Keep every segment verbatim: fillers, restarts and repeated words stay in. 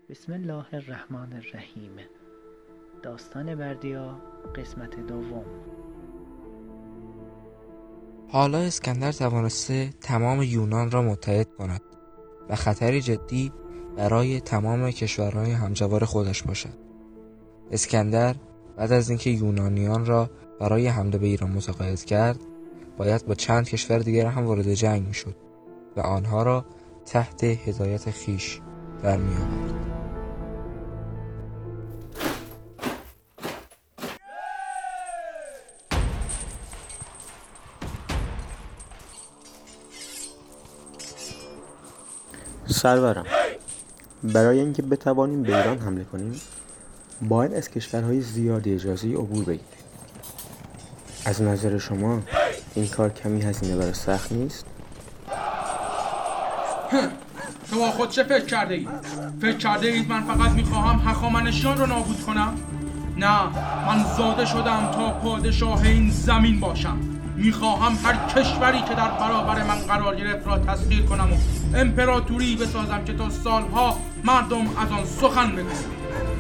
بسم الله الرحمن الرحیم. داستان بردیا قسمت دوم. حالا اسکندر توانسته تمام یونان را متحد کند و خطری جدی برای تمام کشورهای همجوار خودش باشد. اسکندر بعد از اینکه یونانیان را برای حمله به ایران متقاعد کرد، باید با چند کشور دیگر هم وارد جنگ میشد و آنها را تحت هدایت خیش در می آورد. سرورم، برای اینکه بتوانیم به ایران حمله کنیم باید از کشورهای زیادی اجازه عبور بگیریم. از نظر شما این کار کمی هزینه بر سخت نیست؟ شما خود چه فکر کرده اید؟ فکر کرده اید من فقط میخواهم هخامنشیان رو نابود کنم؟ نه، من زاده شدم تا پادشاه این زمین باشم. میخواهم هر کشوری که در برابر من قرار گرفت را تسخیر کنم و امپراتوری بسازم که تا سالها مردم از آن سخن بگویم.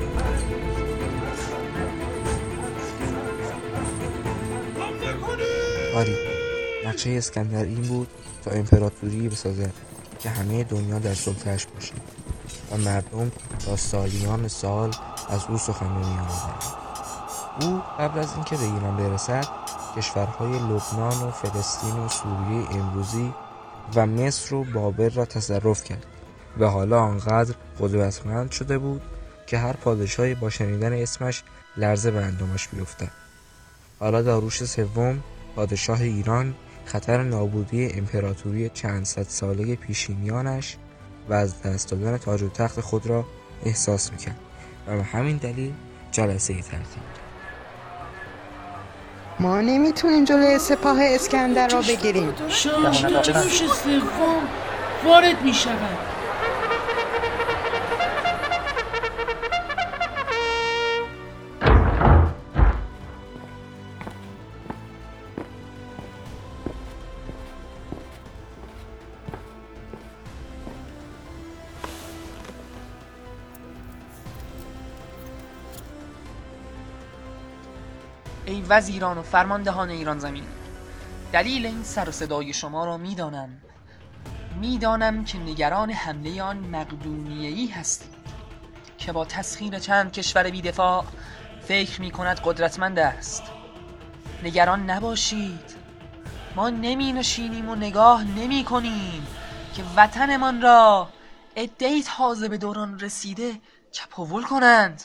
آری، نقشه اسکندر این بود تا امپراتوری بسازد که همه دنیا در سلطه‌اش باشد و مردم تا سالیان سال از او سخن می‌آموزند. او قبل از اینکه به ایران برسد کشورهای لبنان و فلسطین و سوریه امروزی و مصر و بابل را تصرف کرد و حالا آنقدر قدرتمند شده بود که هر پادشاهی با شنیدن اسمش لرزه به اندامش بیفتد. حالا داریوش سوم پادشاه ایران خطر نابودی امپراتوری چند صد ساله پیشینیانش و از دست دادن تاج و تخت خود را احساس میکرد و به همین دلیل جلسه ای ترتیب داد. ما نمیتونیم جلوی سپاه اسکندر را بگیریم. داریوش سوم وارد میشود. ای وزیران و فرماندهان ایران زمین، دلیل این سر و صدای شما را میدانم. میدانم که نگران حمله آن مقدونیه‌ای هستید که با تسخیر چند کشور بی‌دفاع فکر می‌کند قدرتمند است. نگران نباشید، ما نمی نشینیم و نگاه نمی کنیم که وطنمان را عده‌ای تازه به دوران رسیده چپاول کنند.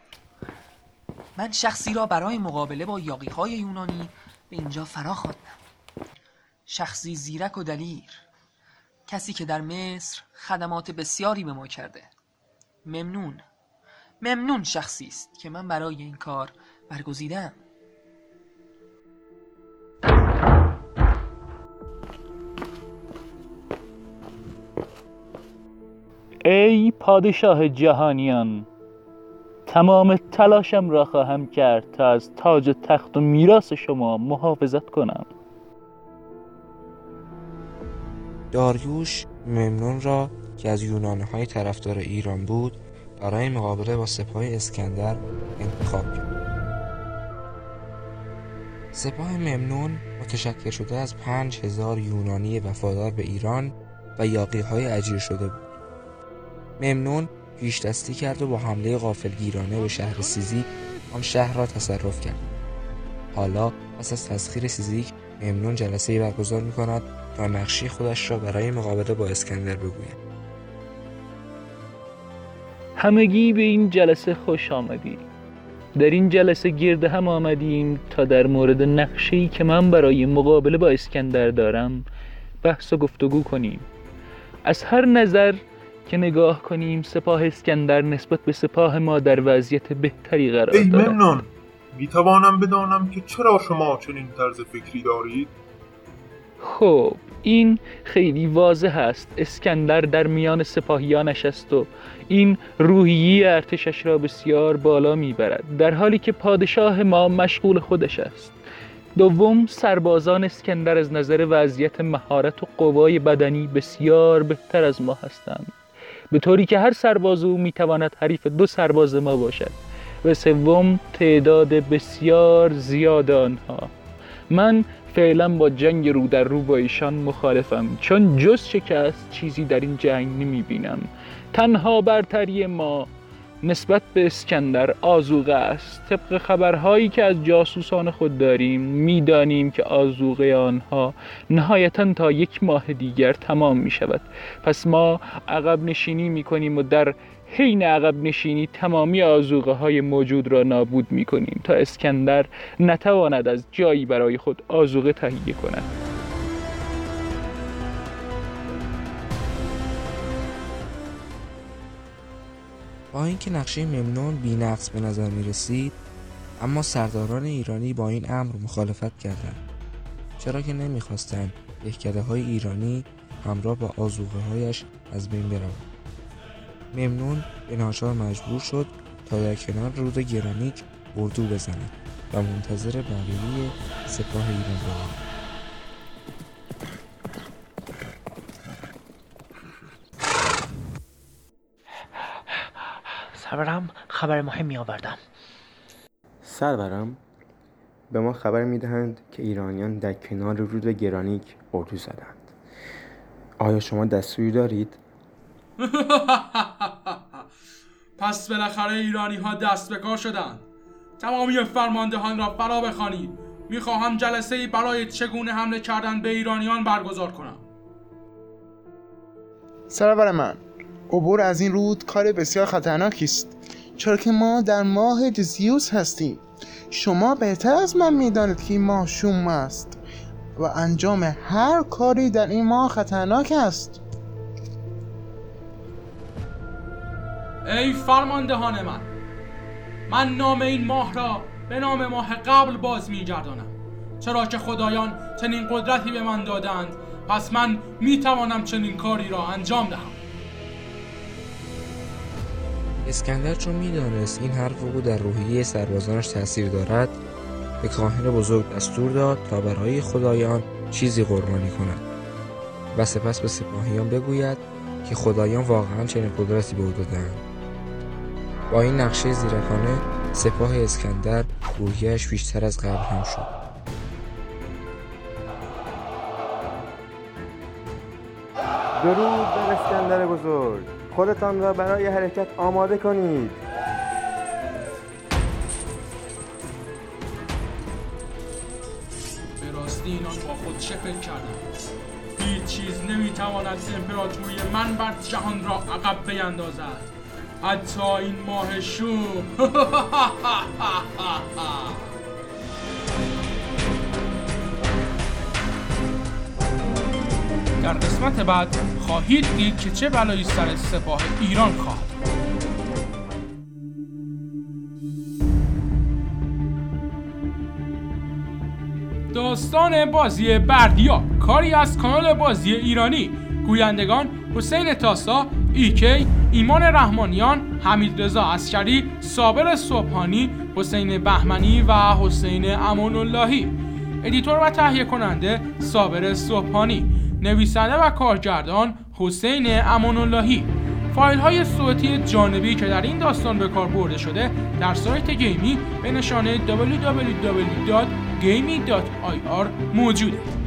من شخصی را برای مقابله با یاغی‌های یونانی به اینجا فرا خواندم. شخصی زیرک و دلیر، کسی که در مصر خدمات بسیاری به ما کرده. ممنون ممنون شخصی است که من برای این کار برگزیدم. ای پادشاه جهانیان، تمام تلاشم را خواهم کرد تا از تاج و تخت و میراث شما محافظت کنم. داریوش ممنون را که از یونانی‌های طرفدار ایران بود برای مقابله با سپاه اسکندر انتخاب کرد. سپاه ممنون متشکل شده از پنج هزار یونانی وفادار به ایران و یاغی‌های اجیر شده بود. ممنون پیش دستی کرد و با حمله غافلگیرانه به شهر سیزیک آن شهر را تصرف کرد. حالا پس از تسخیر سیزیک ممنون جلسه‌ای برگزار می‌کند تا نقشه خودش را برای مقابله با اسکندر بگوید. همگی به این جلسه خوش آمدید. در این جلسه گرد هم آمدیم تا در مورد نقشه‌ای که من برای مقابله با اسکندر دارم بحث و گفتگو کنیم. از هر نظر که نگاه کنیم سپاه اسکندر نسبت به سپاه ما در وضعیت بهتری قرار دارد. ای ممنون، میتوانم بدانم که چرا شما چنین طرز فکری دارید؟ خب این خیلی واضح است. اسکندر در میان سپاهیانش است و این روحیه ارتشش را بسیار بالا میبرد، در حالی که پادشاه ما مشغول خودش است. دوم، سربازان اسکندر از نظر وضعیت مهارت و قوای بدنی بسیار بهتر از ما هستند. به طوری که هر سرباز او میتواند حریف دو سرباز ما باشد و سوم تعداد بسیار زیاد آنها. من فعلا با جنگ رو در رو با ایشان مخالفم، چون جز شکست چیزی در این جنگ نمی بینم. تنها برتری ما نسبت به اسکندر آذوقه است. طبق خبرهایی که از جاسوسان خود داریم میدانیم که آذوقه آنها نهایتاً تا یک ماه دیگر تمام می شود. پس ما عقب نشینی می کنیم و در حین عقب نشینی تمامی آذوقه های موجود را نابود می کنیم تا اسکندر نتواند از جایی برای خود آذوقه تهیه کند. با اینکه نقشه ممنون بی‌نقص به نظر می رسید، اما سرداران ایرانی با این امر مخالفت کردند، چرا که نمی خواستند دهکده های ایرانی همراه با آذوقه هایش از بین بروند. ممنون به ناچار مجبور شد تا در کنار رود گرانیک اردو بزند و منتظر بقیه سپاه ایران بماند. سرورم، خبر مهمی آوردم. سرورم، به ما خبر میدهند که ایرانیان در کنار رود گرانیک اردو زدند. آیا شما دستوری دارید؟ پس بالاخره ایرانی ها دست به کار شدند. تمامی فرماندهان را فرا بخوانید. میخواهم جلسه‌ای برای چگونه حمله کردن به ایرانیان برگزار کنم. سرور من، عبور از این رود کار بسیار خطرناکی است، چرا که ما در ماه دزیوس هستیم. شما بهتر از من میدانید که این ماه شوم است و انجام هر کاری در این ماه خطرناک است. ای فرماندهان من، من نام این ماه را به نام ماه قبل باز می‌گردانم، چرا که خدایان چنین قدرتی به من دادند. پس من میتوانم چنین کاری را انجام دهم. اسکندر چون میدانست این حرف او در روحیه سربازانش تاثیر دارد، به کاهن بزرگ دستور داد تا برای خدایان چیزی قربانی کند و سپس به سپاهیان بگوید که خدایان واقعا چنین قدرتی به او دادند. با این نقشه زیرکانه سپاه اسکندر روحیه‌اش بیشتر از قبل هم شد. درود بر اسکندر بزرگ، خودتان را برای حرکت آماده کنید. به راستی اینان با خود چه فکر کردند؟ هیچ چیز نمیتواند امپراتوری من بر جهان را عقب بیندازد، حتی این ماه شوم. در قسمت بعد خواهید دید که چه بلایی سر سپاه ایران خواهد. داستان بازی بردیا، کاری از کانال بازی ایرانی. گویندگان حسین تاسا، ایکی، ایمان رحمانیان، حمید رضا عسکری، صابر صبحانی، حسین بهمنی و حسین امان اللهی. ادیتور و تهیه کننده صابر صبحانی. نویسنده و کارگردان حسین امان اللهی. فایل های صوتی جانبی که در این داستان به کار برده شده در سایت گیمی به نشانه دبلیو دبلیو دبلیو دات گیمی دات آی آر موجوده.